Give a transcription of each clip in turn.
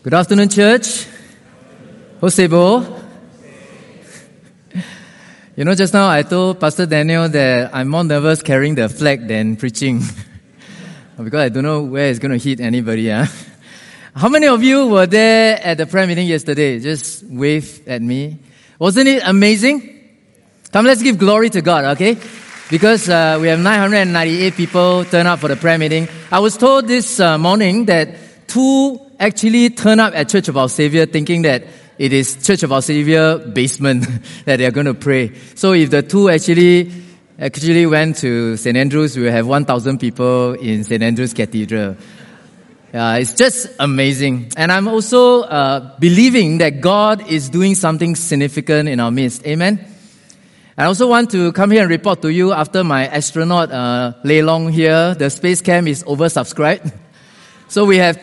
Good afternoon, church. Hosebo. You know, just now I told Pastor Daniel that I'm more nervous carrying the flag than preaching. Because I don't know where it's going to hit anybody. How many of you were there at the prayer meeting yesterday? Just wave at me. Wasn't it amazing? Come, let's give glory to God, okay? Because we have 998 people turn up for the prayer meeting. I was told this morning that 2 actually turn up at Church of Our Savior thinking that it is Church of Our Savior basement that they are going to pray. So if the 2 actually went to St. Andrews, we will have 1,000 people in St. Andrews Cathedral. It's just amazing. And I'm also believing that God is doing something significant in our midst. Amen? I also want to come here and report to you after my astronaut Leilong here. The space camp is oversubscribed. So we have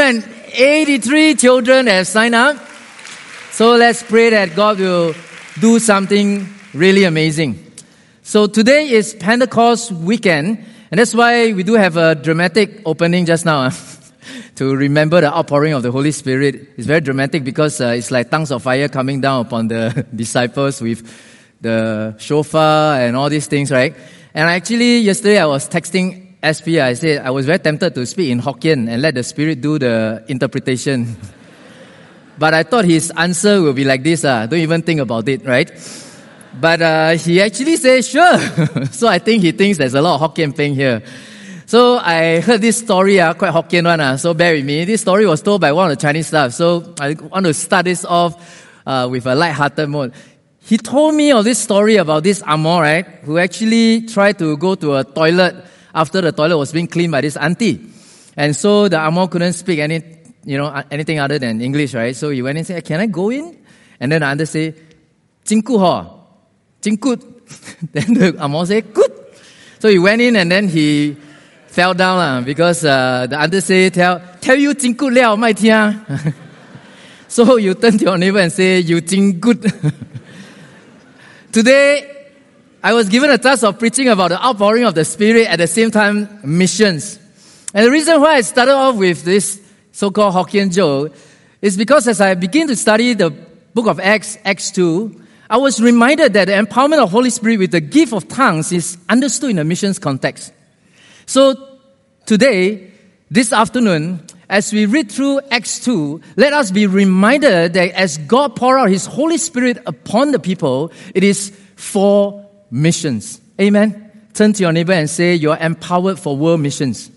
283 children that have signed up. So let's pray that God will do something really amazing. So today is Pentecost weekend, and that's why we do have a dramatic opening just now to remember the outpouring of the Holy Spirit. It's very dramatic because it's like tongues of fire coming down upon the disciples with the shofar and all these things, right? And actually, yesterday I was texting SP. I said I was very tempted to speak in Hokkien and let the Spirit do the interpretation. But I thought his answer will be like this, don't even think about it, right? But he actually said, sure. So I think he thinks there's a lot of Hokkien playing here. So I heard this story, quite Hokkien one, so bear with me. This story was told by one of the Chinese staff. So I want to start this off with a light-hearted mode. He told me of this story about this Amor, right, who actually tried to go to a toilet after the toilet was being cleaned by this auntie. And so the Amor couldn't speak anything other than English, right? So he went and said, can I go in? And then the auntie said, Jin good ho. Jin good. Then the Amor said, good. So he went in and then he fell down because the auntie said, tell you Jin good liao mai tia. So you turn to your neighbor and say, you Jin good. Today, I was given a task of preaching about the outpouring of the Spirit, at the same time, missions. And the reason why I started off with this so-called Hokkien joke is because as I begin to study the book of Acts, Acts 2, I was reminded that the empowerment of Holy Spirit with the gift of tongues is understood in a missions context. So today, this afternoon, as we read through Acts 2, let us be reminded that as God poured out His Holy Spirit upon the people, it is for missions. Amen? Turn to your neighbor and say, you're empowered for world missions.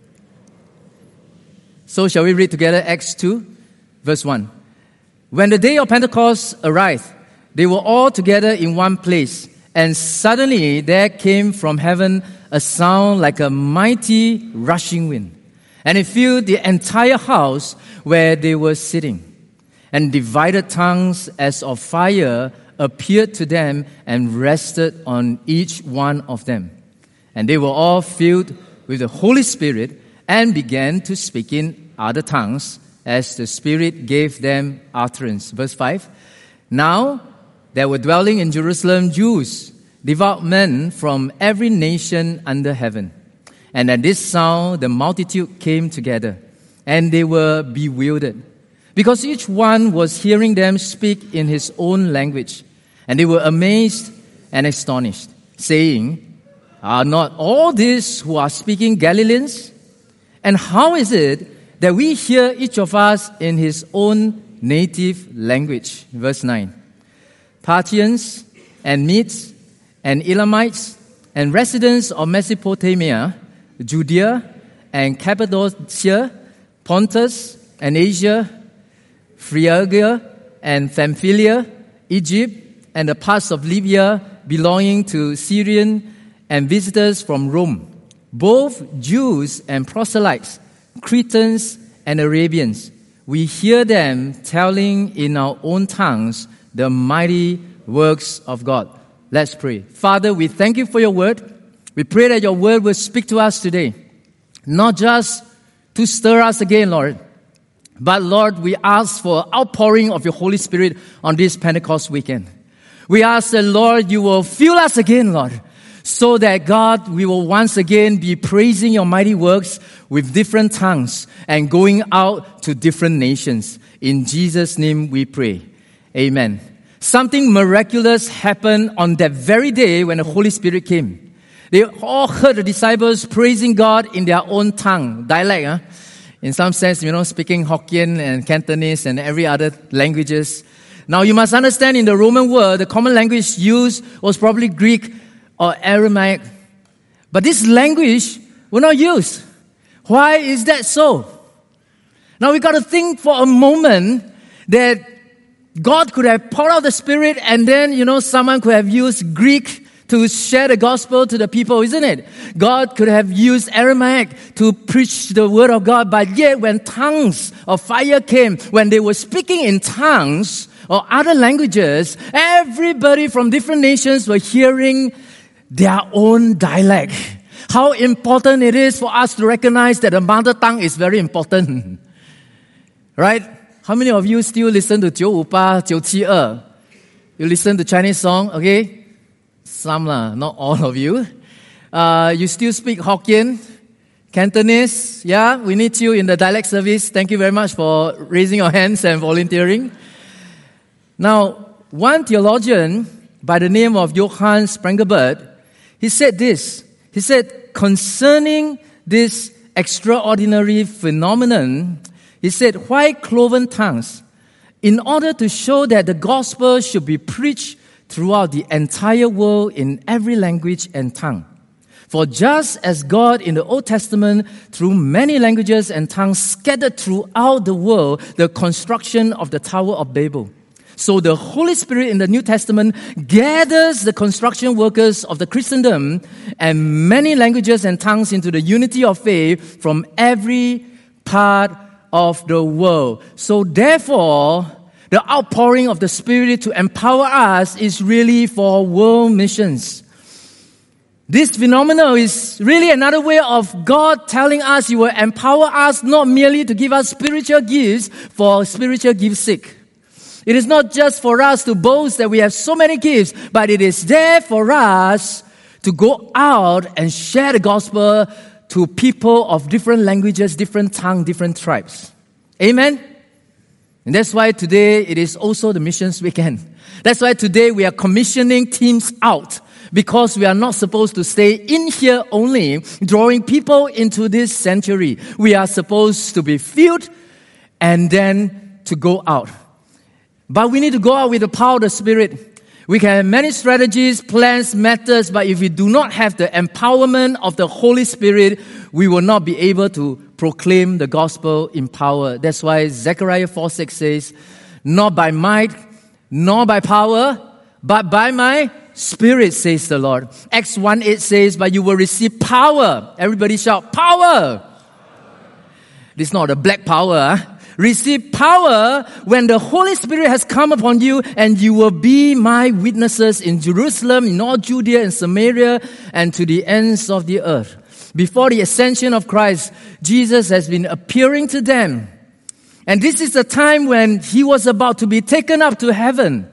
So shall we read together Acts 2, verse 1. When the day of Pentecost arrived, they were all together in one place, and suddenly there came from heaven a sound like a mighty rushing wind. And it filled the entire house where they were sitting. And divided tongues as of fire appeared to them and rested on each one of them. And they were all filled with the Holy Spirit and began to speak in other tongues as the Spirit gave them utterance. Verse 5. Now there were dwelling in Jerusalem Jews, devout men from every nation under heaven. And at this sound, the multitude came together, and they were bewildered, because each one was hearing them speak in his own language. And they were amazed and astonished, saying, are not all these who are speaking Galileans? And how is it that we hear each of us in his own native language? Verse 9. Parthians and Medes and Elamites and residents of Mesopotamia, Judea and Cappadocia, Pontus and Asia, Phrygia and Pamphylia, Egypt and the parts of Libya belonging to Syrian and visitors from Rome, both Jews and proselytes, Cretans and Arabians. We hear them telling in our own tongues the mighty works of God. Let's pray. Father, we thank you for your word. We pray that your word will speak to us today, not just to stir us again, Lord, but Lord, we ask for outpouring of your Holy Spirit on this Pentecost weekend. We ask that, Lord, you will fill us again, Lord, so that God, we will once again be praising your mighty works with different tongues and going out to different nations. In Jesus' name we pray. Amen. Something miraculous happened on that very day when the Holy Spirit came. They all heard the disciples praising God in their own tongue, dialect. In some sense, speaking Hokkien and Cantonese and every other languages. Now you must understand, in the Roman world, the common language used was probably Greek or Aramaic. But this language were not used. Why is that so? Now we got to think for a moment that God could have poured out the Spirit and then, someone could have used Greek to share the gospel to the people, isn't it? God could have used Aramaic to preach the word of God, but yet when tongues of fire came, when they were speaking in tongues or other languages, everybody from different nations were hearing their own dialect. How important it is for us to recognize that the mother tongue is very important. Right? How many of you still listen to 958, 972? You listen to Chinese song, okay? Some lah, not all of you. You still speak Hokkien, Cantonese. Yeah, we need you in the dialect service. Thank you very much for raising your hands and volunteering. Now, one theologian by the name of Johann Sprengelbert, he said this. He said, concerning this extraordinary phenomenon, he said, why cloven tongues? In order to show that the gospel should be preached throughout the entire world in every language and tongue. For just as God in the Old Testament, through many languages and tongues scattered throughout the world the construction of the Tower of Babel, so the Holy Spirit in the New Testament gathers the construction workers of the Christendom and many languages and tongues into the unity of faith from every part of the world. So therefore, the outpouring of the Spirit to empower us is really for world missions. This phenomenon is really another way of God telling us He will empower us not merely to give us spiritual gifts for spiritual gifts' sake. It is not just for us to boast that we have so many gifts, but it is there for us to go out and share the gospel to people of different languages, different tongues, different tribes. Amen? And that's why today it is also the missions weekend. That's why today we are commissioning teams out, because we are not supposed to stay in here only, drawing people into this sanctuary. We are supposed to be filled and then to go out. But we need to go out with the power of the Spirit. We can have many strategies, plans, methods, but if we do not have the empowerment of the Holy Spirit, we will not be able to proclaim the gospel in power. That's why Zechariah 4:6 says, not by might, nor by power, but by my Spirit, says the Lord. Acts 1:8 says, but you will receive power. Everybody shout, power! This is not a black power, Receive power when the Holy Spirit has come upon you, and you will be my witnesses in Jerusalem, in all Judea and Samaria, and to the ends of the earth. Before the ascension of Christ, Jesus has been appearing to them. And this is the time when He was about to be taken up to heaven.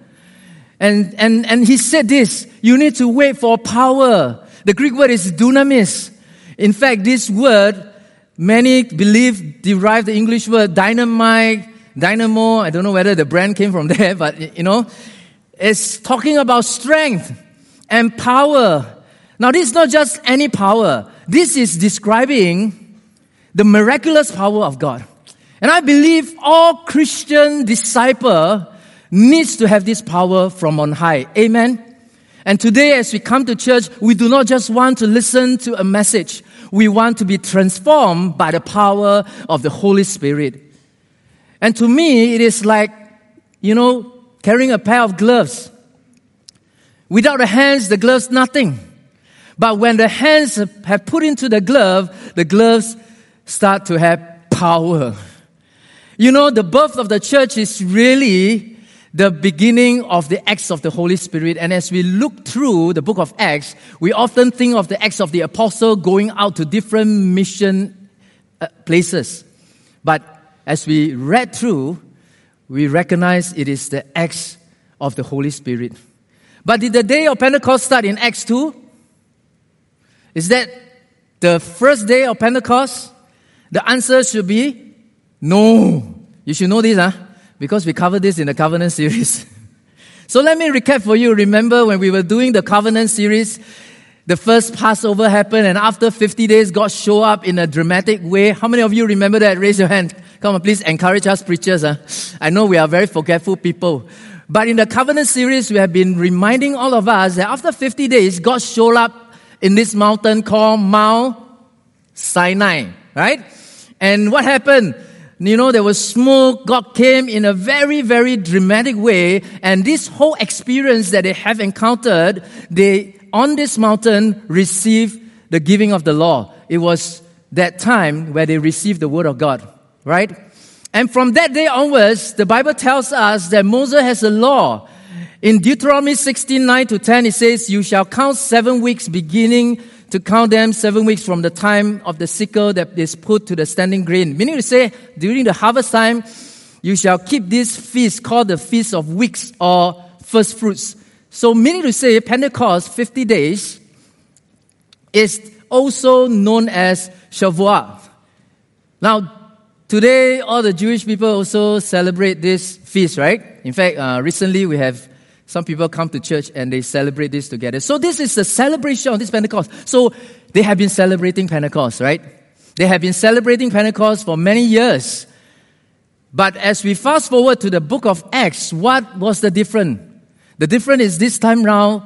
And He said this, you need to wait for power. The Greek word is dunamis. In fact, this word, many believe derived the English word dynamite, dynamo. I don't know whether the brand came from there, but it's talking about strength and power. Now, this is not just any power. This is describing the miraculous power of God. And I believe all Christian disciple needs to have this power from on high. Amen? And today, as we come to church, we do not just want to listen to a message. We want to be transformed by the power of the Holy Spirit. And to me, it is like, carrying a pair of gloves. Without the hands, the gloves, nothing. But when the hands have put into the gloves start to have power. The birth of the church is really the beginning of the acts of the Holy Spirit. And as we look through the book of Acts, we often think of the Acts of the Apostle going out to different mission places. But as we read through, we recognize it is the acts of the Holy Spirit. But did the day of Pentecost start in Acts 2? Is that the first day of Pentecost? The answer should be no. You should know this, because we covered this in the covenant series. So let me recap for you. Remember when we were doing the covenant series, the first Passover happened, and after 50 days, God showed up in a dramatic way. How many of you remember that? Raise your hand. Come on, please encourage us preachers. I know we are very forgetful people. But in the covenant series, we have been reminding all of us that after 50 days, God showed up in this mountain called Mount Sinai, right? And what happened? There was smoke. God came in a very, very dramatic way. And this whole experience that they have encountered, they, on this mountain, received the giving of the law. It was that time where they received the word of God, right? And from that day onwards, the Bible tells us that Moses has a law. In Deuteronomy 16:9-10, it says, "You shall count 7 weeks, beginning to count them 7 weeks from the time of the sickle that is put to the standing grain." Meaning to say, during the harvest time, you shall keep this feast called the Feast of Weeks or First Fruits. So meaning to say, Pentecost, 50 days, is also known as Shavuot. Now, today, all the Jewish people also celebrate this feast, right? In fact, recently we have some people come to church and they celebrate this together. So this is the celebration of this Pentecost. So they have been celebrating Pentecost, right? They have been celebrating Pentecost for many years. But as we fast forward to the book of Acts, what was the difference? The difference is this time round,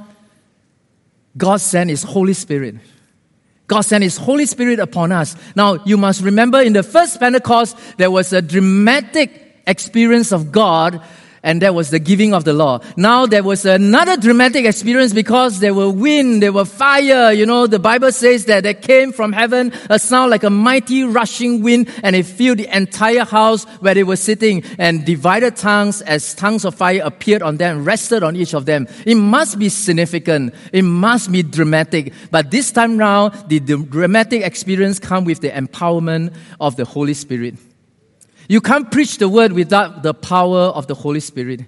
God sent His Holy Spirit. God sent His Holy Spirit upon us. Now, you must remember in the first Pentecost, there was a dramatic experience of God, and that was the giving of the law. Now, there was another dramatic experience because there were wind, there were fire. The Bible says that there came from heaven a sound like a mighty rushing wind, and it filled the entire house where they were sitting, and divided tongues as tongues of fire appeared on them, rested on each of them. It must be significant. It must be dramatic. But this time round, the dramatic experience comes with the empowerment of the Holy Spirit. You can't preach the word without the power of the Holy Spirit.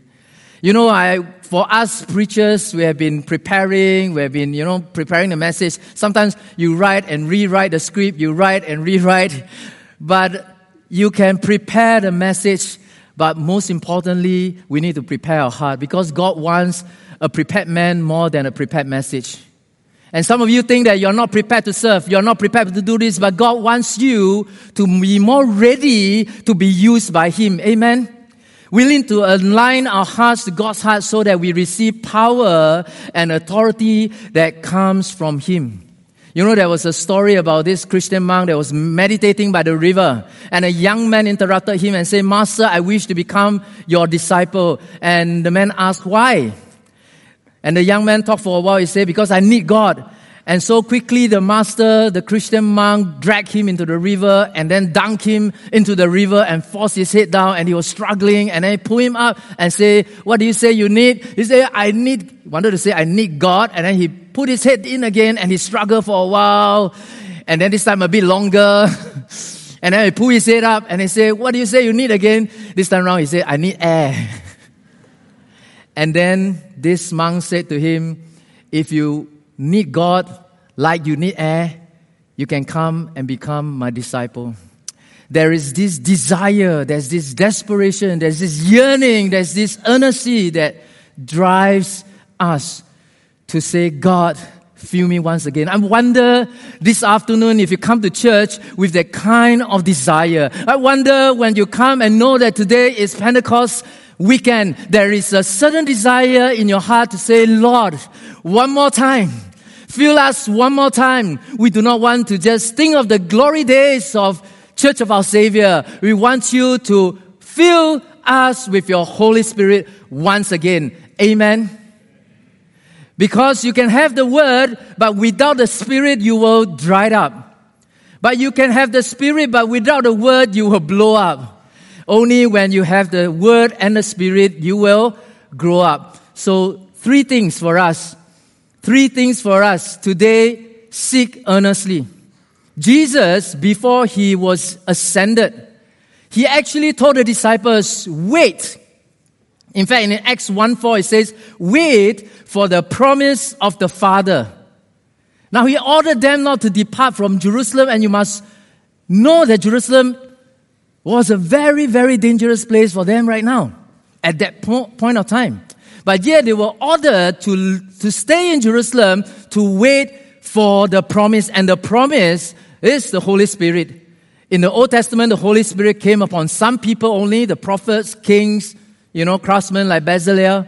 For us preachers, we have been preparing the message. Sometimes you write and rewrite the script, you write and rewrite. But you can prepare the message, but most importantly, we need to prepare our heart, because God wants a prepared man more than a prepared message. And some of you think that you're not prepared to serve, you're not prepared to do this, but God wants you to be more ready to be used by Him. Amen? We need to align our hearts to God's heart so that we receive power and authority that comes from Him. There was a story about this Christian monk that was meditating by the river, and a young man interrupted him and said, "Master, I wish to become your disciple." And the man asked, "Why?" And the young man talked for a while. He said, "Because I need God." And so quickly the master, the Christian monk, dragged him into the river and then dunked him into the river and forced his head down, and he was struggling, and then he pulled him up and said, "What do you say you need?" He said, "I need God." And then he put his head in again and he struggled for a while, and then this time a bit longer. And then he pulled his head up and he said, "What do you say you need again?" This time around he said, "I need air." And then this monk said to him, "If you need God like you need air, you can come and become my disciple." There is this desire, there's this desperation, there's this yearning, there's this earnesty that drives us to say, "God, fill me once again." I wonder this afternoon if you come to church with that kind of desire. I wonder when you come and know that today is Pentecost weekend, there is a certain desire in your heart to say, "Lord, one more time. Fill us one more time." We do not want to just think of the glory days of Church of Our Savior. We want you to fill us with your Holy Spirit once again. Amen. Because you can have the word, but without the Spirit, you will dry up. But you can have the Spirit, but without the word, you will blow up. Only when you have the word and the Spirit, you will grow up. So, three things for us. Today, seek earnestly. Jesus, before He was ascended, He actually told the disciples, wait. In fact, in Acts 1:4, it says, wait for the promise of the Father. Now he ordered them not to depart from Jerusalem, and you must know that Jerusalem was a very, very dangerous place for them right now, at that point of time. But yet they were ordered to stay in Jerusalem to wait for the promise, and the promise is the Holy Spirit. In the Old Testament, the Holy Spirit came upon some people only, the prophets, kings, craftsmen like Bezalel.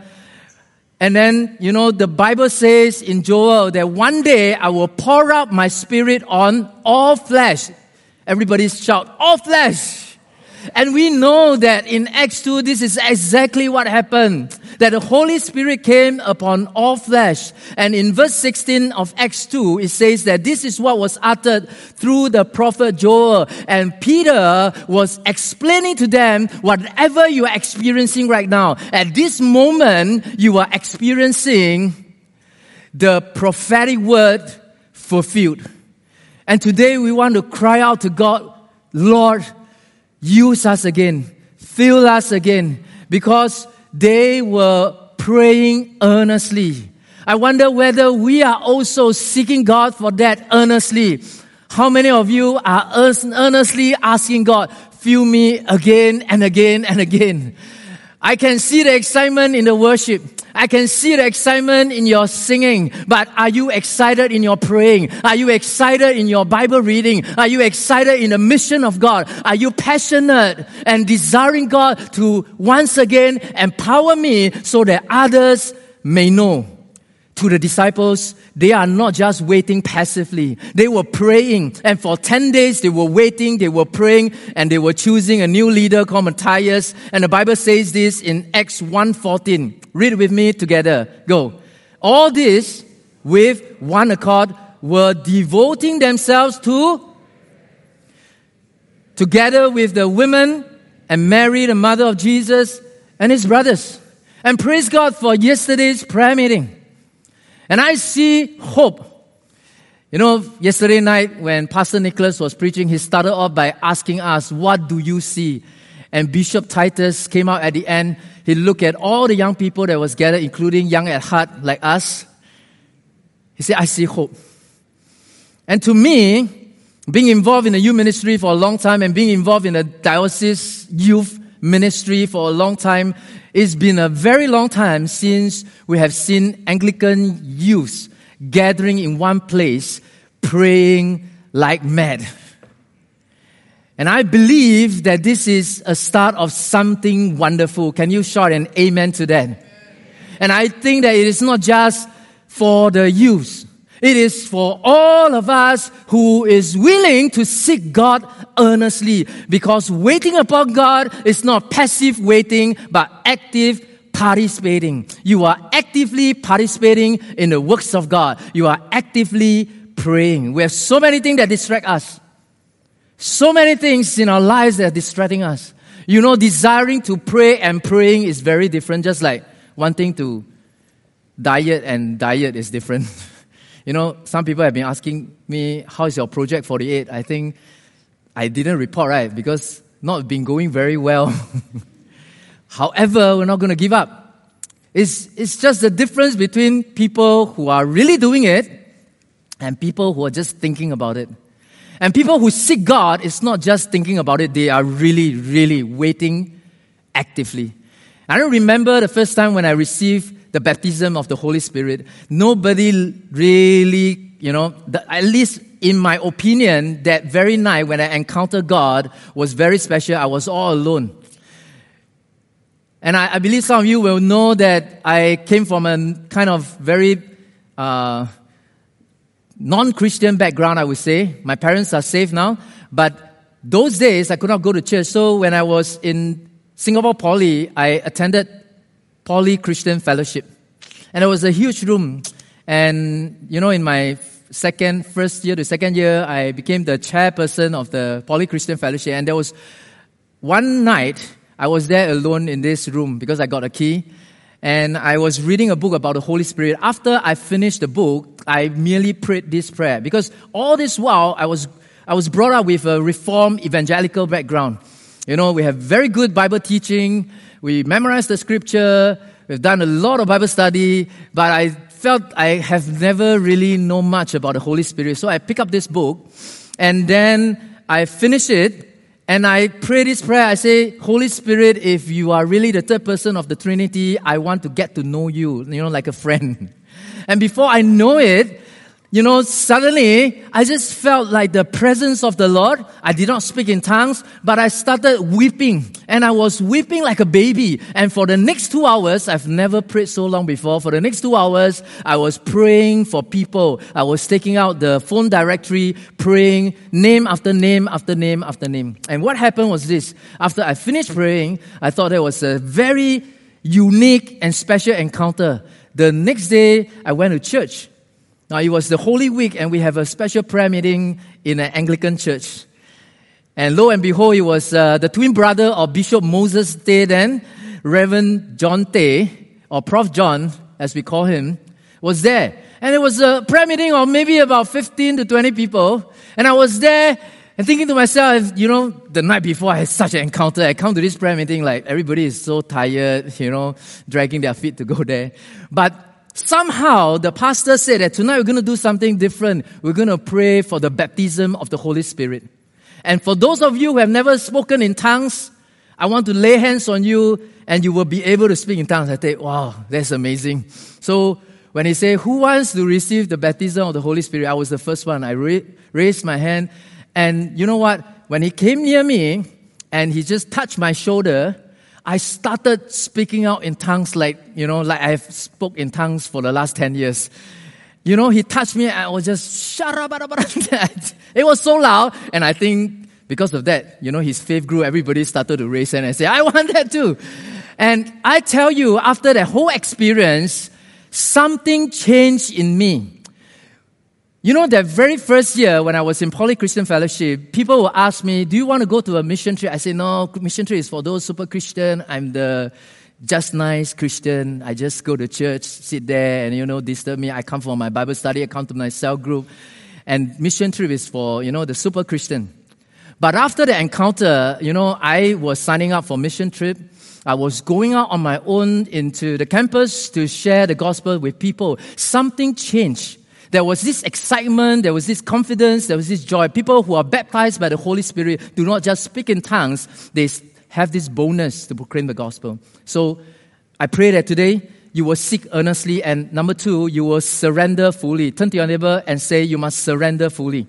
And then, the Bible says in Joel that one day I will pour out my Spirit on all flesh. Everybody shout, all flesh. And we know that in Acts 2, this is exactly what happened. That the Holy Spirit came upon all flesh. And in verse 16 of Acts 2, it says that this is what was uttered through the prophet Joel. And Peter was explaining to them whatever you are experiencing right now. At this moment, you are experiencing the prophetic word fulfilled. And today we want to cry out to God, Lord, use us again, fill us again, because they were praying earnestly. I wonder whether we are also seeking God for that earnestly. How many of you are earnestly asking God, fill me again and again and again? I can see the excitement in the worship. I can see the excitement in your singing. But are you excited in your praying? Are you excited in your Bible reading? Are you excited in the mission of God? Are you passionate and desiring God to once again empower me so that others may know? To the disciples, they are not just waiting passively. They were praying. And for 10 days, they were waiting, they were praying, and they were choosing a new leader called Matthias. And the Bible says this in Acts 1:14. Read with me together. Go. All this, with one accord, were devoting themselves together with the women and Mary, the mother of Jesus, and his brothers. And praise God for yesterday's prayer meeting. And I see hope. Yesterday night when Pastor Nicholas was preaching, he started off by asking us, what do you see? And Bishop Titus came out at the end. He looked at all the young people that was gathered, including young at heart like us. He said, I see hope. And to me, being involved in the youth ministry for a long time and being involved in the diocese youth ministry for a long time, it's been a very long time since we have seen Anglican youths gathering in one place, praying like mad. And I believe that this is a start of something wonderful. Can you shout an amen to that? And I think that it is not just for the youth. It is for all of us who is willing to seek God earnestly. Because waiting upon God is not passive waiting, but active participating. You are actively participating in the works of God. You are actively praying. We have so many things that distract us. So many things in our lives that are distracting us. Desiring to pray and praying is very different. Just like wanting to diet and diet is different. Some people have been asking me, how is your Project 48? I think I didn't report, right? Because not been going very well. However, we're not going to give up. It's just the difference between people who are really doing it and people who are just thinking about it. And people who seek God is not just thinking about it, they are really, really waiting actively. I don't remember the first time when I received the baptism of the Holy Spirit. Nobody really, at least in my opinion, that very night when I encountered God was very special. I was all alone. And I believe some of you will know that I came from a kind of very non-Christian background, I would say. My parents are saved now. But those days, I could not go to church. So when I was in Singapore Poly, I attended Poly Christian Fellowship. And it was a huge room. And, in my first year to second year, I became the chairperson of the Poly Christian Fellowship. And there was one night, I was there alone in this room because I got a key. And I was reading a book about the Holy Spirit. After I finished the book, I merely prayed this prayer. Because all this while, I was brought up with a Reformed evangelical background. We have very good Bible teaching. We memorized the scripture. We've done a lot of Bible study. But I felt I have never really known much about the Holy Spirit. So I picked up this book, and then I finished it, and I pray this prayer. I say, Holy Spirit, if you are really the third person of the Trinity, I want to get to know you, like a friend. And before I know it, suddenly I just felt like the presence of the Lord. I did not speak in tongues, but I started weeping. And I was weeping like a baby. And for the next 2 hours, I've never prayed so long before. For the next 2 hours, I was praying for people. I was taking out the phone directory, praying name after name after name after name. And what happened was this. After I finished praying, I thought it was a very unique and special encounter. The next day, I went to church. Now, it was the Holy Week, and we have a special prayer meeting in an Anglican church. And lo and behold, it was the twin brother of Bishop Moses Tay then, Reverend John Tay, or Prof. John, as we call him, was there. And it was a prayer meeting of maybe about 15 to 20 people. And I was there and thinking to myself, the night before I had such an encounter. I come to this prayer meeting like everybody is so tired, dragging their feet to go there. But somehow, the pastor said that tonight we're going to do something different. We're going to pray for the baptism of the Holy Spirit. And for those of you who have never spoken in tongues, I want to lay hands on you and you will be able to speak in tongues. I think, wow, that's amazing. So when he said, who wants to receive the baptism of the Holy Spirit? I was the first one. I raised my hand. And you know what? When he came near me and he just touched my shoulder, I started speaking out in tongues like I've spoke in tongues for the last 10 years. He touched me and I was just, it was so loud. And I think because of that, his faith grew. Everybody started to raise hand and say, I want that too. And I tell you, after that whole experience, something changed in me. That very first year when I was in Poly Christian Fellowship, people would ask me, do you want to go to a mission trip? I say, no, mission trip is for those super Christian. I'm the just nice Christian. I just go to church, sit there and, disturb me. I come for my Bible study. I come to my cell group. And mission trip is for, the super Christian. But after the encounter, I was signing up for mission trip. I was going out on my own into the campus to share the gospel with people. Something changed. There was this excitement, there was this confidence, there was this joy. People who are baptized by the Holy Spirit do not just speak in tongues, they have this boldness to proclaim the gospel. So I pray that today you will seek earnestly, and number 2, you will surrender fully. Turn to your neighbor and say, you must surrender fully.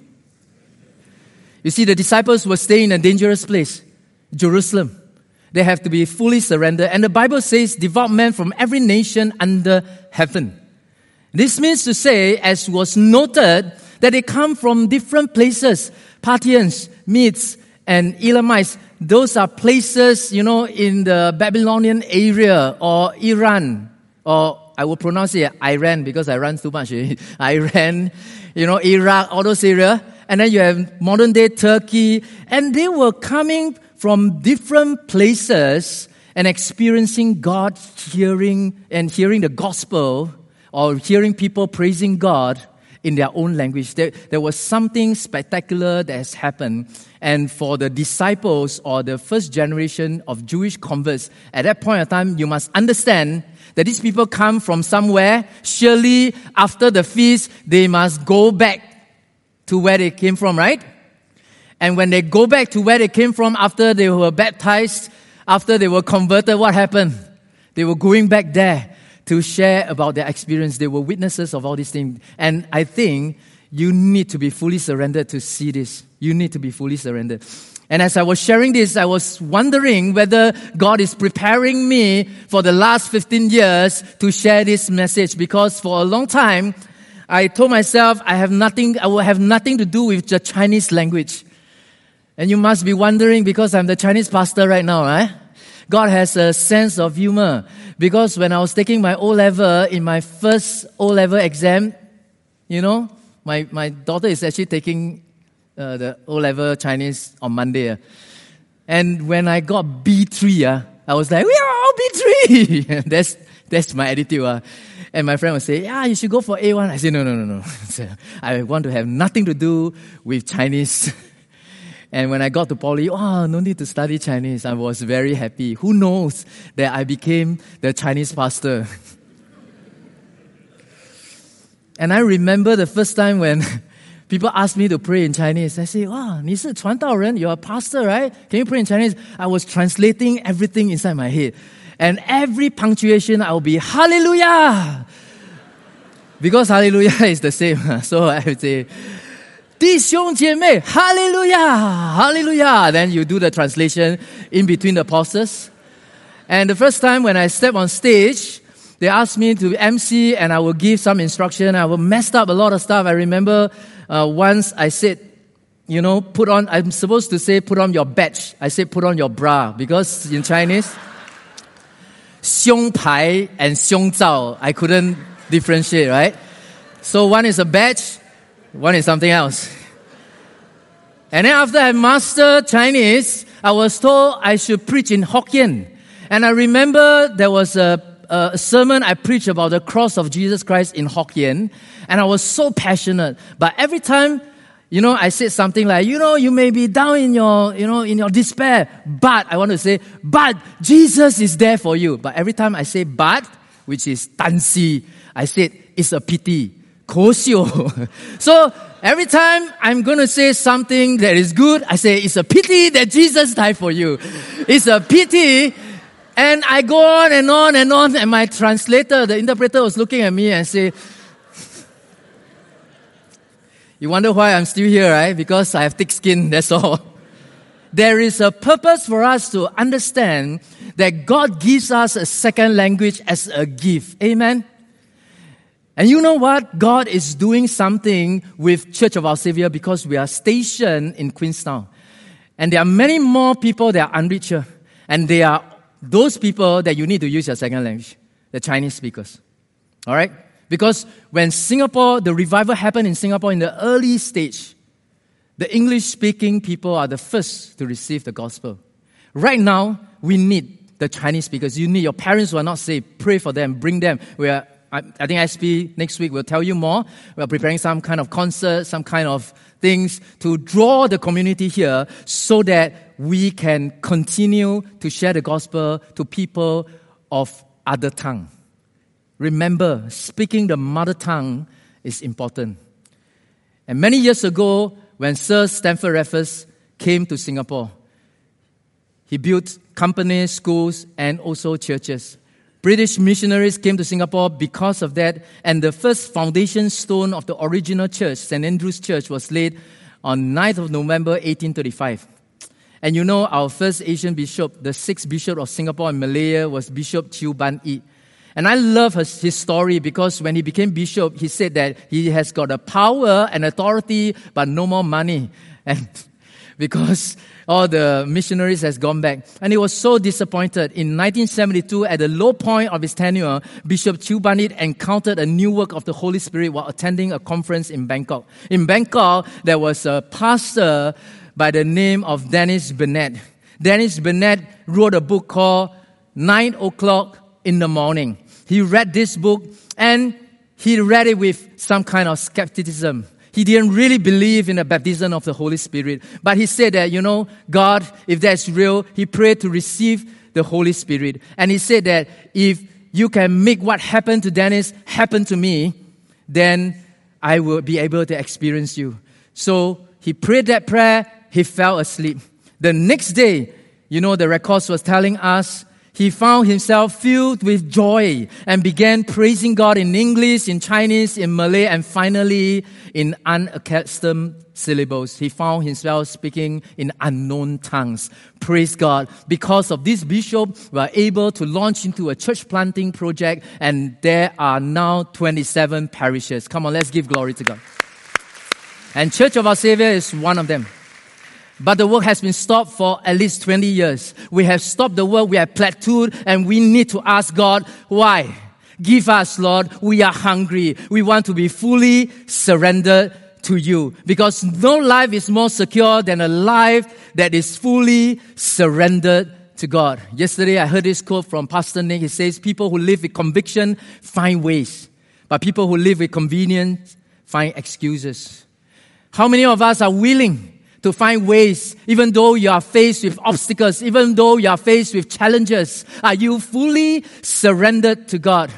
You see, the disciples were staying in a dangerous place, Jerusalem. They have to be fully surrendered. And the Bible says, devout men from every nation under heaven. This means to say, as was noted, that they come from different places. Parthians, Medes, and Elamites. Those are places, in the Babylonian area or Iran. Or I will pronounce it Iran because I run too much. Iran, Iraq, all those areas. And then you have modern day Turkey. And they were coming from different places and experiencing God, hearing the gospel, or hearing people praising God in their own language. There was something spectacular that has happened. And for the disciples or the first generation of Jewish converts, at that point in time, you must understand that these people come from somewhere. Surely, after the feast, they must go back to where they came from, right? And when they go back to where they came from after they were baptized, after they were converted, what happened? They were going back there to share about their experience. They were witnesses of all these things. And I think you need to be fully surrendered to see this. You need to be fully surrendered. And as I was sharing this, I was wondering whether God is preparing me for the last 15 years to share this message. Because for a long time, I told myself I will have nothing to do with the Chinese language. And you must be wondering, because I'm the Chinese pastor right now, right? God has a sense of humor. Because when I was taking my O-level, in my first O-level exam, my daughter is actually taking the O-level Chinese on Monday. And when I got B3, I was like, we are all B3! That's my attitude. And my friend would say, you should go for A1. I said, no. I want to have nothing to do with Chinese. And when I got to Poly, no need to study Chinese. I was very happy. Who knows that I became the Chinese pastor? And I remember the first time when people asked me to pray in Chinese. I say, wow, 你是传道人, you're a pastor, right? Can you pray in Chinese? I was translating everything inside my head. And every punctuation, I will be, hallelujah! Because hallelujah is the same. So I would say, 弟兄姐妹, hallelujah, hallelujah. Then you do the translation in between the pauses. And the first time when I step on stage, they asked me to MC and I will give some instruction. I will mess up a lot of stuff. I remember once I said, I'm supposed to say, put on your badge. I said, put on your bra. Because in Chinese, 胸牌 and 胸罩, I couldn't differentiate, right? So one is a badge, one is something else. And then after I mastered Chinese, I was told I should preach in Hokkien. And I remember there was a sermon I preached about the cross of Jesus Christ in Hokkien. And I was so passionate. But every time, I said something like, you may be down in your despair. But I want to say, but Jesus is there for you. But every time I say but, which is 但是, I said, it's a pity. 可惜. So every time I'm going to say something that is good, I say, it's a pity that Jesus died for you. It's a pity. And I go on and on and on. And my translator, the interpreter was looking at me and say, you wonder why I'm still here, right? Because I have thick skin, that's all. There is a purpose for us to understand that God gives us a second language as a gift. Amen? And you know what? God is doing something with Church of Our Savior because we are stationed in Queenstown. And there are many more people that are unreached. And they are those people that you need to use your second language, the Chinese speakers. All right? Because when the revival happened in Singapore in the early stage, the English-speaking people are the first to receive the gospel. Right now, we need the Chinese speakers. You need your parents who are not saved. Pray for them. Bring them. I think SP next week will tell you more. We're preparing some kind of concert, some kind of things to draw the community here so that we can continue to share the gospel to people of other tongue. Remember, speaking the mother tongue is important. And many years ago, when Sir Stamford Raffles came to Singapore, he built companies, schools, and also churches. British missionaries came to Singapore because of that, and the first foundation stone of the original church, St. Andrew's Church, was laid on 9th of November 1835. And our first Asian bishop, the sixth bishop of Singapore and Malaya, was Bishop Chew Ban Yi. And I love his story because when he became bishop, he said that he has got a power and authority, but no more money. And because all the missionaries has gone back. And he was so disappointed. In 1972, at the low point of his tenure, Bishop Chew Ban Yi encountered a new work of the Holy Spirit while attending a conference in Bangkok. In Bangkok, there was a pastor by the name of Dennis Burnett. Dennis Burnett wrote a book called 9 o'clock in the morning. He read this book and he read it with some kind of skepticism. He didn't really believe in the baptism of the Holy Spirit. But he said that, God, if that's real, he prayed to receive the Holy Spirit. And he said that if you can make what happened to Dennis happen to me, then I will be able to experience you. So he prayed that prayer. He fell asleep. The next day, the records was telling us, he found himself filled with joy and began praising God in English, in Chinese, in Malay, and finally in unaccustomed syllables. He found himself speaking in unknown tongues. Praise God. Because of this bishop, we are able to launch into a church planting project, and there are now 27 parishes. Come on, let's give glory to God. And Church of Our Savior is one of them. But the work has been stopped for at least 20 years. We have stopped the work, we have plateaued, and we need to ask God, why? Give us, Lord, we are hungry. We want to be fully surrendered to you. Because no life is more secure than a life that is fully surrendered to God. Yesterday, I heard this quote from Pastor Nick. He says, people who live with conviction find ways. But people who live with convenience find excuses. How many of us are willing to find ways, even though you are faced with obstacles, even though you are faced with challenges? Are you fully surrendered to God?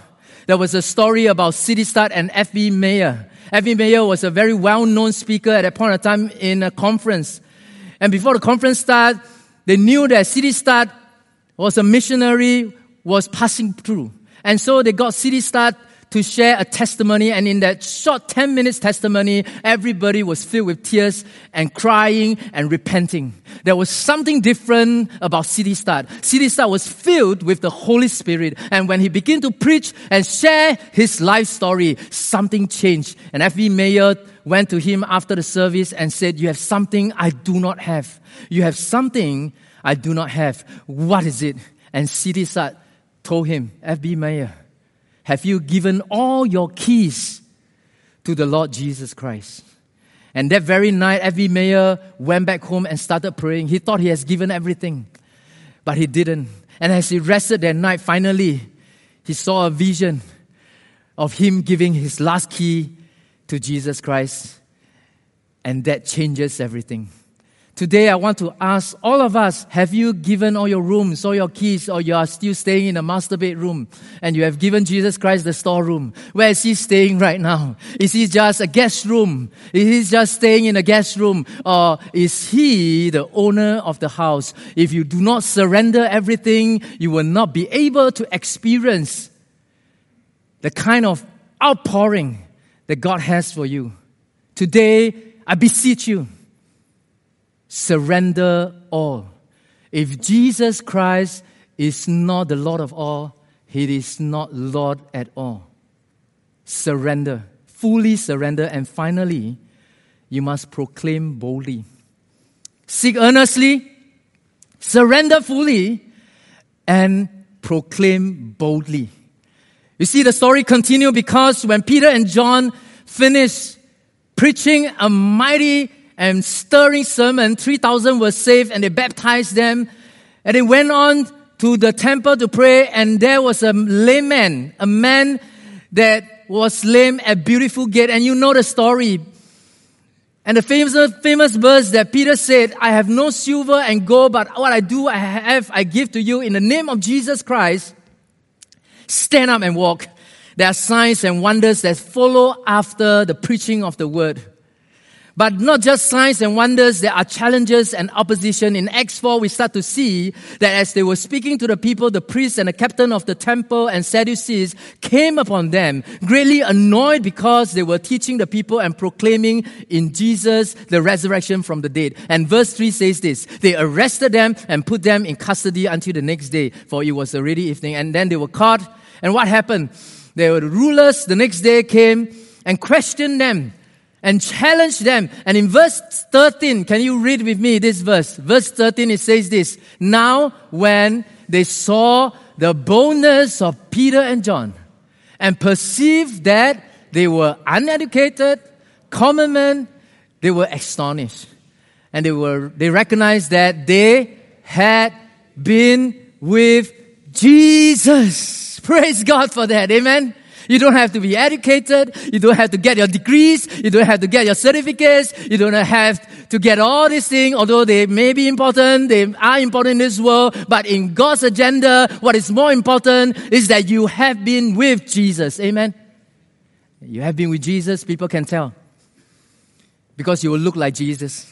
there was a story about City Start and F.B. Meyer. F.B. Meyer was a very well-known speaker at that point of time in a conference. And before the conference started, they knew that City Start was a missionary was passing through. And so they got City Start to share a testimony, and in that short 10 minutes testimony, everybody was filled with tears and crying and repenting. There was something different about City Start. City Start was filled with the Holy Spirit, and when he began to preach and share his life story, something changed. And F.B. Meyer went to him after the service and said, "You have something I do not have. You have something I do not have. What is it?" And City Start told him, "F.B. Meyer, have you given all your keys to the Lord Jesus Christ?" And that very night, F.B. Meyer went back home and started praying. He thought he has given everything, but he didn't. And as he rested that night, finally, he saw a vision of him giving his last key to Jesus Christ. And that changes everything. Today, I want to ask all of us, have you given all your rooms, all your keys, or you are still staying in a master bedroom and you have given Jesus Christ the storeroom? Where is he staying right now? Is he just a guest room? Is he just staying in a guest room? Or is he the owner of the house? If you do not surrender everything, you will not be able to experience the kind of outpouring that God has for you. Today, I beseech you, surrender all. If Jesus Christ is not the Lord of all, he is not Lord at all. Surrender, fully surrender, and finally, you must proclaim boldly. Seek earnestly, surrender fully, and proclaim boldly. You see, the story continues because when Peter and John finished preaching a mighty and stirring sermon, 3,000 were saved and they baptized them. And they went on to the temple to pray, and there was a lame man, a man that was lame at Beautiful Gate. And you know the story. And the famous verse that Peter said, "I have no silver and gold, but what I do, I give to you in the name of Jesus Christ. Stand up and walk." There are signs and wonders that follow after the preaching of the word. But not just signs and wonders, there are challenges and opposition. In Acts 4, we start to see that as they were speaking to the people, the priests and the captain of the temple and Sadducees came upon them, greatly annoyed because they were teaching the people and proclaiming in Jesus the resurrection from the dead. And verse 3 says this: they arrested them and put them in custody until the next day, for it was already evening. And then they were caught. And what happened? The rulers the next day came and questioned them and challenge them. And in verse 13, can you read with me this verse? Verse 13, it says this: now when they saw the boldness of Peter and John and perceived that they were uneducated, common men, they were astonished. And they recognized that they had been with Jesus. Praise God for that. Amen. You don't have to be educated. You don't have to get your degrees. You don't have to get your certificates. You don't have to get all these things, although they may be important. They are important in this world. But in God's agenda, what is more important is that you have been with Jesus. Amen. You have been with Jesus, people can tell. Because you will look like Jesus.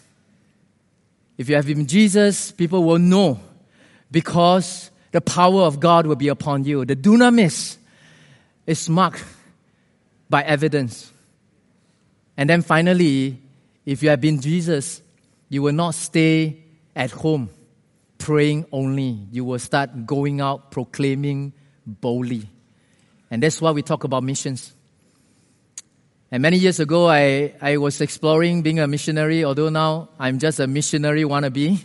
If you have been with Jesus, people will know. Because the power of God will be upon you. The dunamis is marked by evidence. And then finally, if you have been Jesus, you will not stay at home praying only. You will start going out proclaiming boldly. And that's why we talk about missions. And many years ago, I was exploring being a missionary, although now I'm just a missionary wannabe.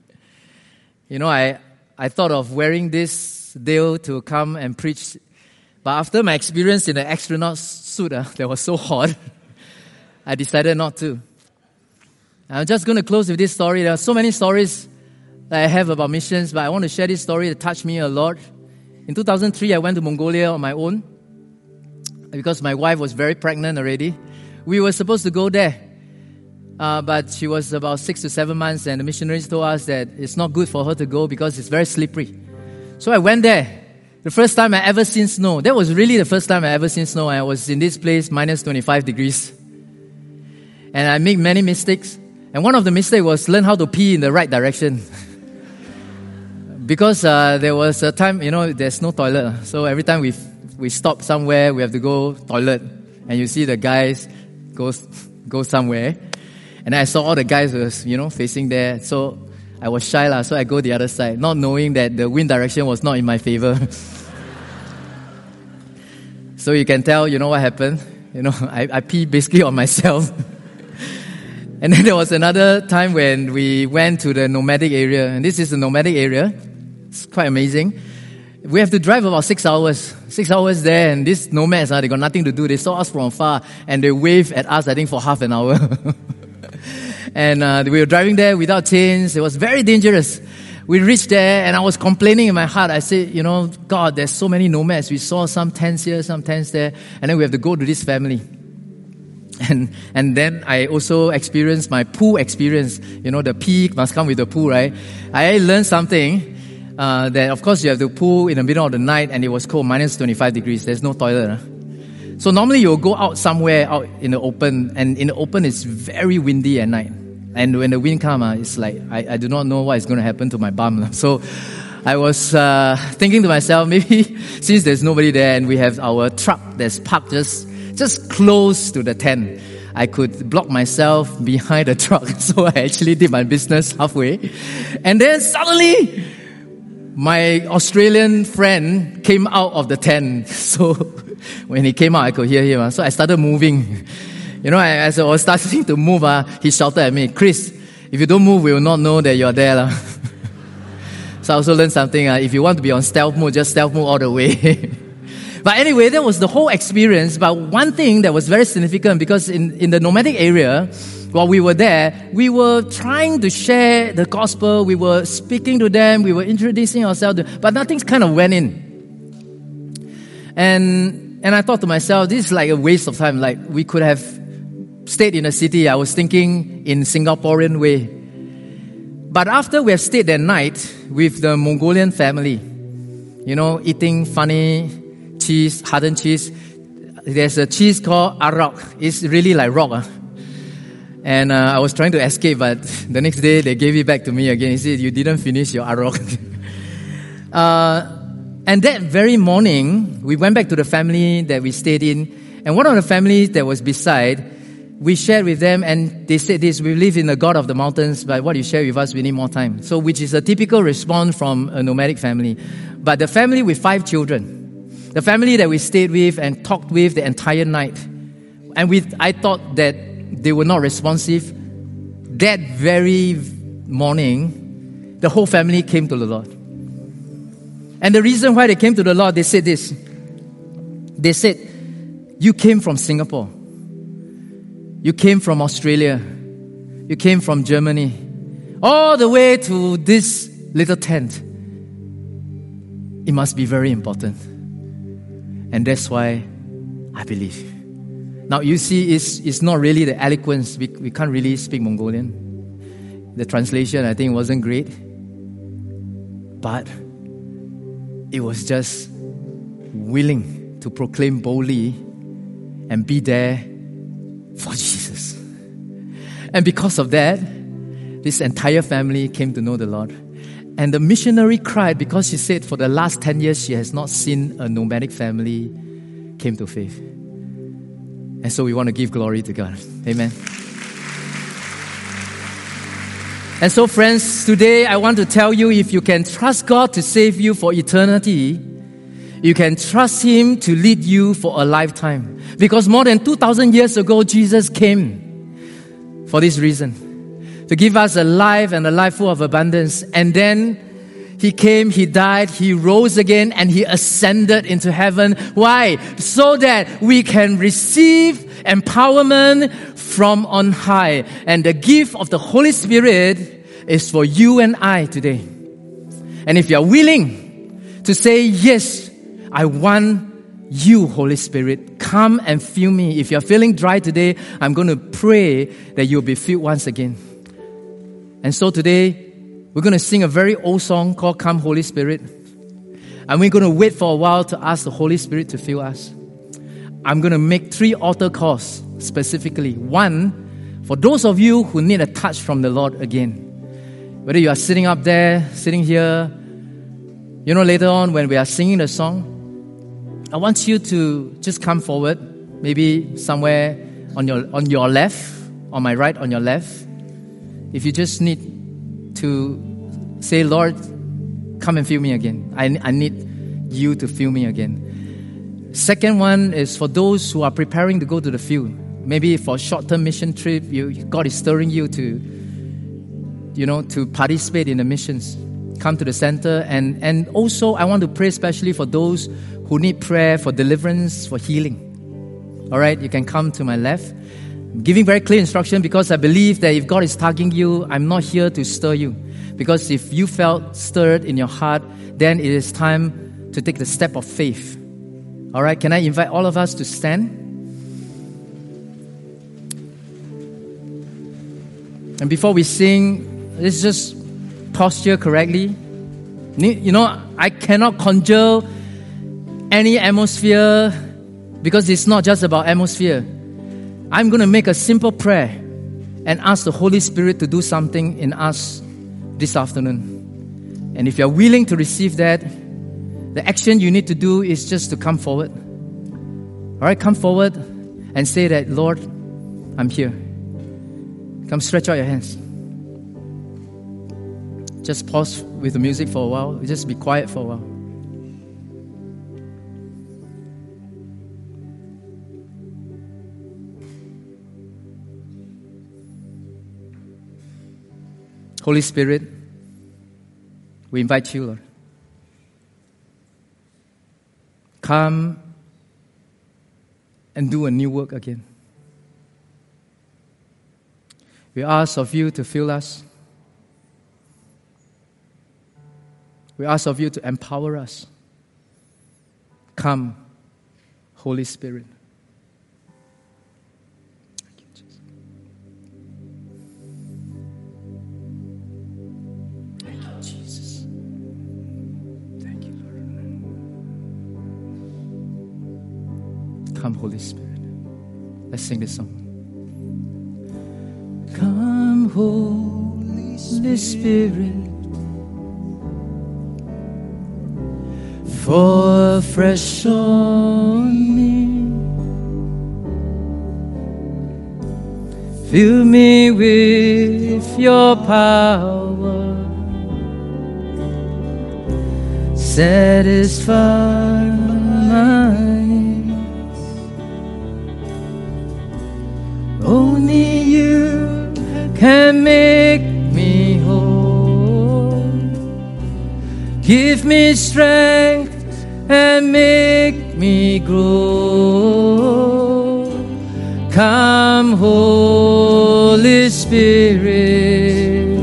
You know, I thought of wearing this veil to come and preach. But after my experience in the astronaut suit that was so hot, I decided not to. I'm just going to close with this story. There are so many stories that I have about missions, but I want to share this story that touched me a lot. In 2003, I went to Mongolia on my own because my wife was very pregnant already. We were supposed to go there, but she was about 6 to 7 months, and the missionaries told us that it's not good for her to go because it's very slippery. So I went there. The first time I ever seen snow. That was really the first time I ever seen snow. I was in this place, minus 25 degrees. And I made many mistakes. And one of the mistakes was learn how to pee in the right direction. Because there was a time, there's no toilet. So every time we stop somewhere, we have to go toilet. And you see the guys go somewhere. And I saw all the guys was, facing there. So I was shy, so I go the other side, not knowing that the wind direction was not in my favor. So you can tell, what happened. I peed basically on myself. And then there was another time when we went to the nomadic area. And this is the nomadic area. It's quite amazing. We have to drive about 6 hours. 6 hours there, and these nomads, they got nothing to do. They saw us from far, and they waved at us, I think, for half an hour. And we were driving there without chains. It was very dangerous. We reached there, and I was complaining in my heart. I said, God, there's so many nomads. We saw some tents here, some tents there, and then we have to go to this family. And then I also experienced my pool experience. The pee must come with the pool, right? I learned something. That of course you have to pool in the middle of the night, and it was cold, minus 25 degrees. There's no toilet. So normally you'll go out somewhere out in the open, and in the open it's very windy at night. And when the wind comes, it's like I do not know what is going to happen to my bum. So I was thinking to myself, maybe since there's nobody there and we have our truck that's parked just close to the tent, I could block myself behind the truck. So I actually did my business halfway. And then suddenly, my Australian friend came out of the tent. So when he came out, I could hear him. So I started moving. As I was starting to move, he shouted at me, "Chris, if you don't move, we will not know that you're there." So I also learned something. If you want to be on stealth mode, just stealth mode all the way. But anyway, that was the whole experience. But one thing that was very significant, because in the nomadic area, while we were there, we were trying to share the gospel. We were speaking to them. We were introducing ourselves. But nothing kind of went in. And I thought to myself, this is like a waste of time. Like, we could have stayed in a city. I was thinking in Singaporean way. But after we have stayed that night with the Mongolian family, eating funny cheese, hardened cheese. There's a cheese called arak. It's really like rock. And I was trying to escape, but the next day they gave it back to me again. He said, "You didn't finish your arak." And that very morning, we went back to the family that we stayed in. And one of the families that was beside, we shared with them, and they said this: "We live in the God of the mountains, but what you share with us, we need more time." So, which is a typical response from a nomadic family. But the family with 5 children, the family that we stayed with and talked with the entire night, and I thought that they were not responsive. That very morning, the whole family came to the Lord. And the reason why they came to the Lord, they said this. They said, "You came from Singapore. You came from Australia. You came from Germany. All the way to this little tent. It must be very important. And that's why I believe." Now, you see, it's not really the eloquence. We can't really speak Mongolian. The translation, I think, wasn't great. But it was just willing to proclaim boldly and be there for Jesus. And because of that, this entire family came to know the Lord. And the missionary cried because she said for the last 10 years, she has not seen a nomadic family came to faith. And so we want to give glory to God. Amen. And so, friends, today I want to tell you, if you can trust God to save you for eternity, you can trust Him to lead you for a lifetime. Because more than 2,000 years ago, Jesus came for this reason, to give us a life and a life full of abundance. And then He came, He died, He rose again, and He ascended into heaven. Why? So that we can receive empowerment from on high. And the gift of the Holy Spirit is for you and I today. And if you are willing to say, "Yes, I want you, Holy Spirit, come and fill me." If you're feeling dry today, I'm going to pray that you'll be filled once again. And so today, we're going to sing a very old song called "Come, Holy Spirit." And we're going to wait for a while to ask the Holy Spirit to fill us. I'm going to make 3 altar calls specifically. 1, for those of you who need a touch from the Lord again. Whether you are sitting up there, sitting here, later on when we are singing the song, I want you to just come forward, maybe somewhere on your left, on my right, on your left. If you just need to say, Lord, come and fill me again. I need you to fill me again. Second one is for those who are preparing to go to the field. Maybe for a short-term mission trip, God is stirring you to participate in the missions. Come to the center. And also, I want to pray especially for those who need prayer for deliverance, for healing. All right, you can come to my left. I'm giving very clear instruction because I believe that if God is tugging you, I'm not here to stir you. Because if you felt stirred in your heart, then it is time to take the step of faith. All right, can I invite all of us to stand? And before we sing, let's just posture correctly. I cannot conjure any atmosphere because it's not just about atmosphere. I'm going to make a simple prayer and ask the Holy Spirit to do something in us this afternoon. And if you're willing to receive that, the action you need to do is just to come forward. All right, come forward and say that, Lord, I'm here. Come stretch out your hands. Just pause with the music for a while. Just be quiet for a while. Holy Spirit, we invite you, Lord. Come and do a new work again. We ask of you to fill us. We ask of you to empower us. Come, Holy Spirit. Thank you, Jesus. Thank you, Jesus. Thank you, Lord. Come, Holy Spirit. Let's sing this song. Come, Holy Spirit. Fall fresh on me. Fill me with your power. Satisfy my needs. Only you can make me whole. Give me strength and make me grow. Come, Holy Spirit,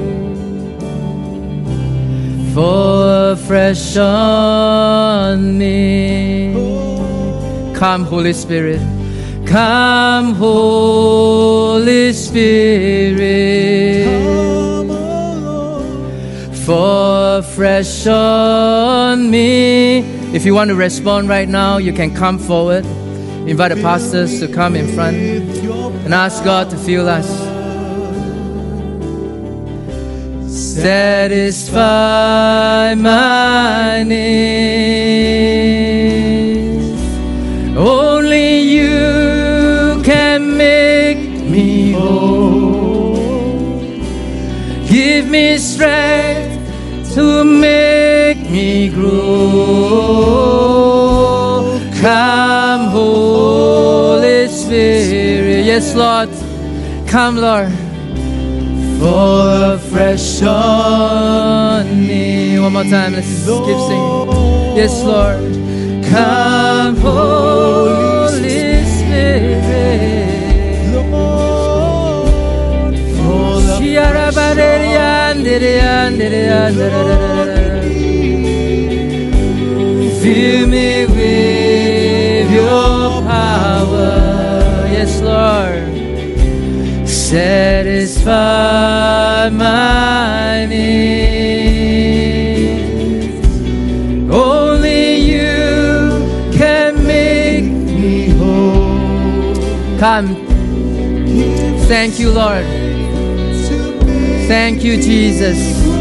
fall fresh on me. Come, Holy Spirit. Come, Holy Spirit, fall fresh on me. If you want to respond right now, you can come forward. Invite the pastors to come in front and ask God to fill us. Satisfy my needs. Only you can make me whole. Give me strength to make me grow. Come, Holy Spirit. Yes, Lord. Come, Lord. Fall fresh on me. One more time. Let's keep singing. Yes, Lord. Come, Holy Spirit. Fill me with your power. Yes, Lord. Satisfy my needs. Only come. Thank you, Lord. Thank you, Jesus.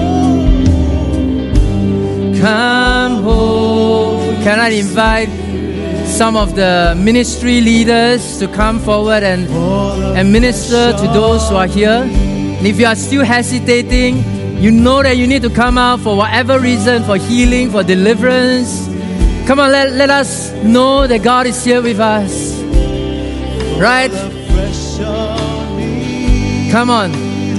Come home. Can I invite some of the ministry leaders to come forward and minister to those who are here? And if you are still hesitating, you know that you need to come out for whatever reason, for healing, for deliverance. Come on, let us know that God is here with us. Right? Come on.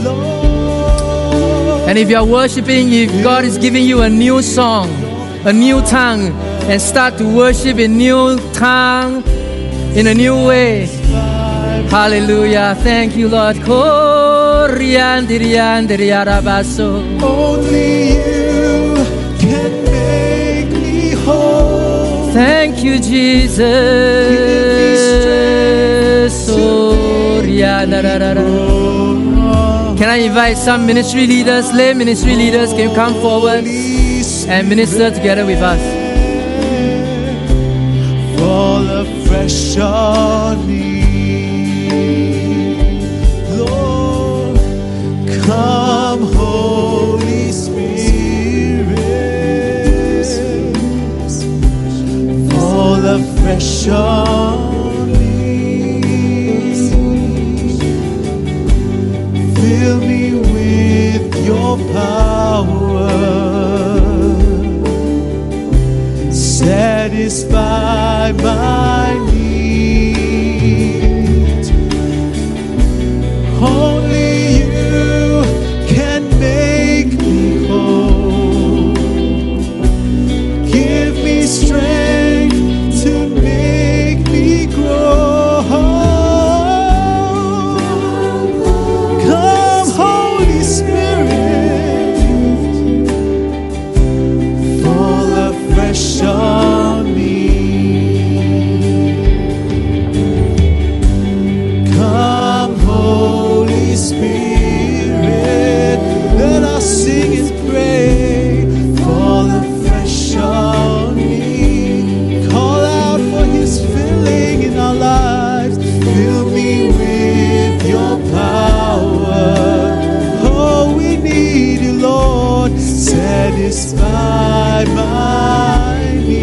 And if you are worshiping, if God is giving you a new song, a new tongue, and start to worship in new tongue, in a new way. Hallelujah. Thank you, Lord. Only you can make me whole. Thank you, Jesus. Can I invite some ministry leaders, lay ministry leaders, can you come forward and minister together with us? Fall afresh on me, Lord. Come, Holy Spirit. Fall afresh on me. Fill me with your power. Satisfy my need. Only you can make me whole. Give me strength to make me grow. Come, Holy Spirit, fall afresh on me. Come, Holy Spirit, let us sing and pray. Fall afresh on me. Call out for His filling in our lives. Fill me with your power. Oh, we need you, Lord. Satisfy my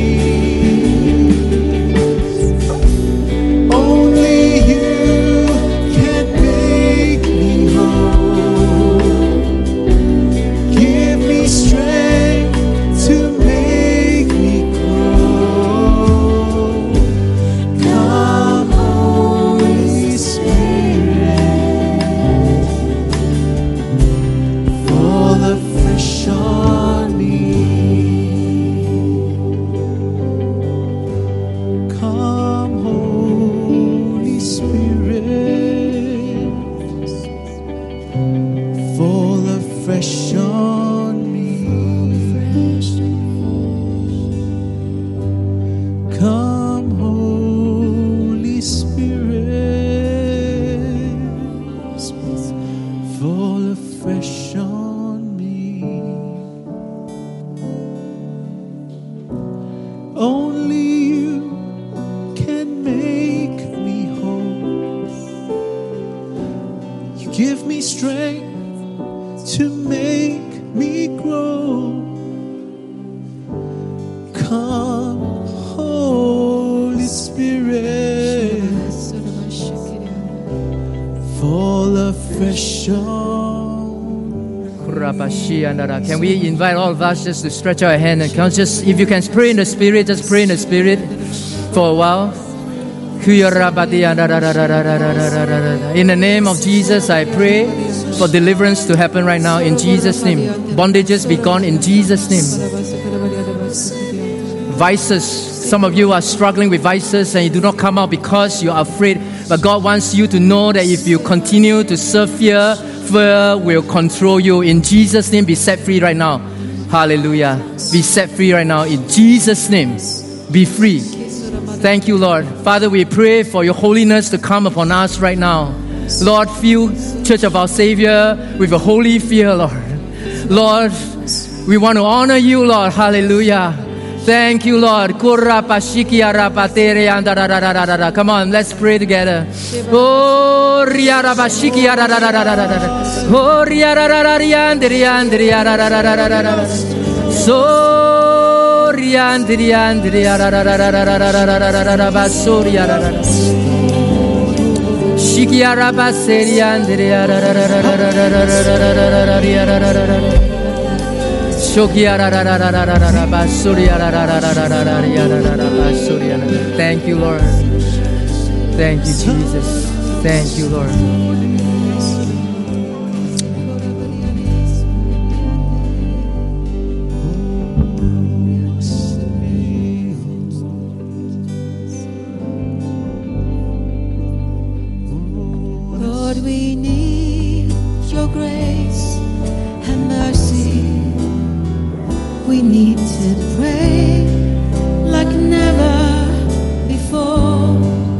needs. Only you can make me whole. Give me strength to make me grow. Come, Holy Spirit, fall afresh on me. Come, Holy Spirit, fall afresh on me. Come, Holy Spirit, fall afresh on me. Only you can make me whole. You give me strength to make me grow. Come, Holy Spirit, fall afresh on. Can we invite all of us just to stretch our hand and count? Just if you can pray in the Spirit, just pray in the Spirit for a while. In the name of Jesus, I pray for deliverance to happen right now in Jesus' name. Bondages be gone in Jesus' name. Vices, some of you are struggling with vices and you do not come out because you are afraid. But God wants you to know that if you continue to serve fear, fear will control you. In Jesus' name, be set free right now. Hallelujah. Be set free right now. In Jesus' name, be free. Thank you, Lord. Father, we pray for your holiness to come upon us right now. Lord, fill Church of our Savior with a holy fear, Lord. Lord, we want to honor you, Lord. Hallelujah. Thank you, Lord. Come on, let's pray together. Oh, Thank you, Lord. Thank you, Jesus. Thank you, Lord. Lord, we need your grace and mercy. We need to pray like never before.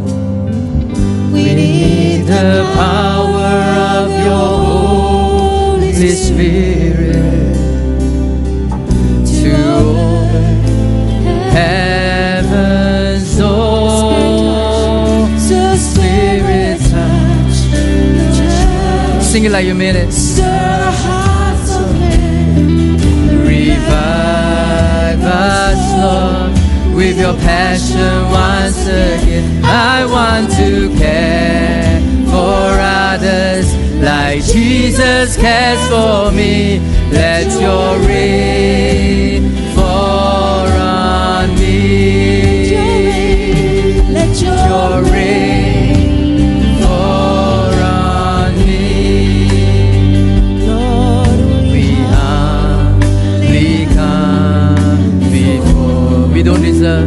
We need The power of your Holy Spirit to open heaven's door. So Spirit, touch the church. Sing it like you mean it. Stir the hearts of men. Revive us, Lord, with your passion once again. I want to care for others like Jesus cares for me. Let your rain fall on me. Let Your rain fall on me. Lord, We humbly come before. We don't deserve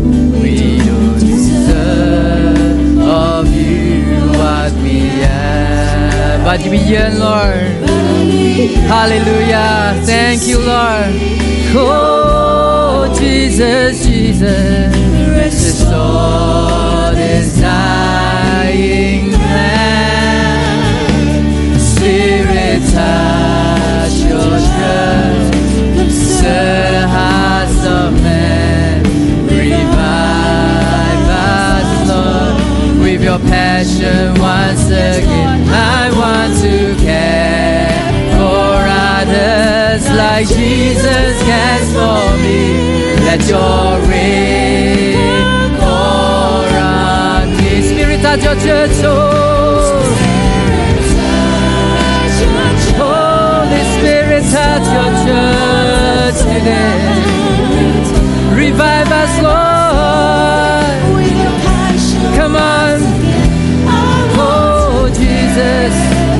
of you what we have, but we yearn, Lord. Hallelujah. Thank you, Lord. Oh, Jesus, Jesus, restore this dying man. Spirit, touch your church. Stir the hearts of men. Revive us, Lord, with your passion once again. I want to care for others like Jesus cares for me. Let your rain pour on me. Spirit, touch your church, oh. Holy Spirit, touch your church today. Revive us, Lord. Come on. Oh, Jesus.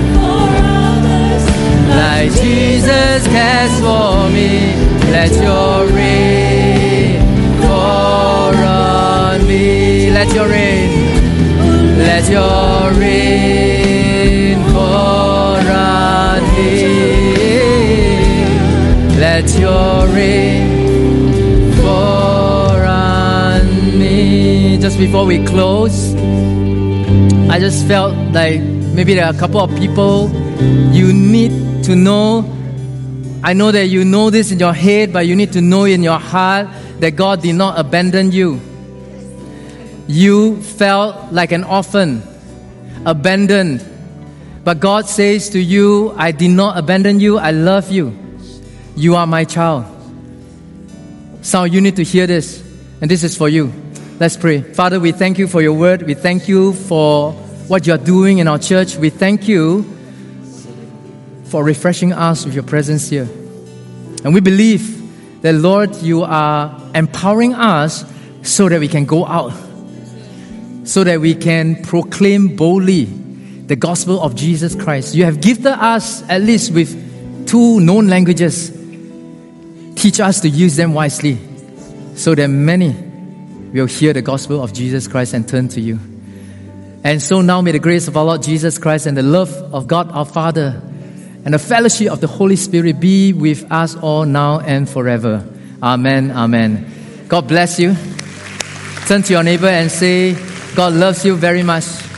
Like Jesus cares for me. Let your rain pour on me. Let your rain. Let your rain pour on me. Let your rain pour on me. Just before we close, I just felt like maybe there are a couple of people you need to know. I know that you know this in your head, but you need to know in your heart that God did not abandon you. You felt like an orphan, abandoned. But God says to you, I did not abandon you, I love you. You are my child. So you need to hear this, and this is for you. Let's pray. Father, we thank you for your word. We thank you for what you are doing in our church. We thank you for refreshing us with your presence here. And we believe that, Lord, you are empowering us so that we can go out, so that we can proclaim boldly the gospel of Jesus Christ. You have gifted us at least with 2 known languages. Teach us to use them wisely so that many will hear the gospel of Jesus Christ and turn to you. And so now may the grace of our Lord Jesus Christ and the love of God our Father and the fellowship of the Holy Spirit be with us all now and forever. Amen, amen. God bless you. Turn to your neighbor and say, God loves you very much.